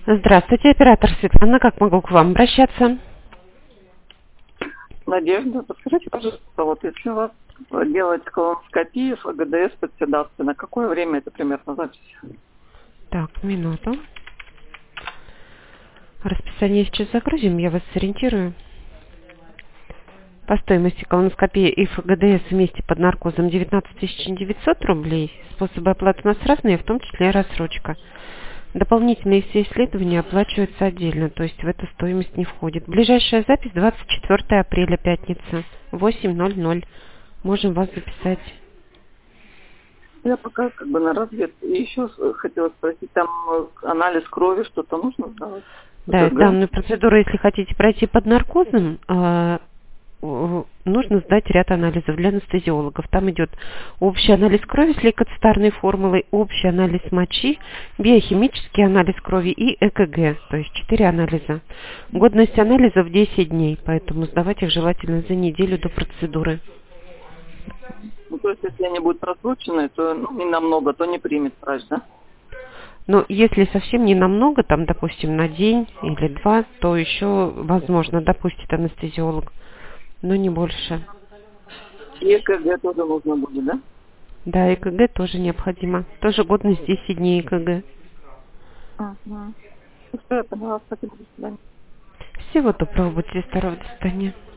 Здравствуйте, оператор Светлана. Как могу к вам обращаться? Надежда, подскажите, пожалуйста, вот если у вас делать колоноскопию с АГДС под седацией, на какое время это примерно запись? Так, минуту. Расписание сейчас загрузим, я вас сориентирую. По стоимости колоноскопии и ФГДС вместе под наркозом 19 900 рублей. Способы оплаты у нас разные, в том числе и рассрочка. Дополнительные все исследования оплачиваются отдельно, то есть в эту стоимость не входит. Ближайшая запись 24 апреля, пятница, 8:00. Можем вас записать. Я пока как бы на развед. И еще хотела спросить, там анализ крови, что-то нужно сдавать? Да, ЭКГ? данную процедуру, если хотите пройти под наркозом, нужно сдать ряд анализов для анестезиологов. Там идет общий анализ крови с лейкоцитарной формулой, общий анализ мочи, биохимический анализ крови и ЭКГ, то есть 4 анализа. Годность анализов 10 дней, поэтому сдавать их желательно за неделю до процедуры. Ну, то есть, если они будут просрочены, то не намного, то не примет врач, да? Но если совсем не намного, там, допустим, на день или два, то еще, возможно, допустит анестезиолог, но не больше. И ЭКГ тоже нужно будет, да? Да, ЭКГ тоже необходимо. Тоже годность 10 дней ЭКГ. Ага. Ну, что я поняла, спасибо, до свидания. Всего доброго, будьте здоровы, до свидания.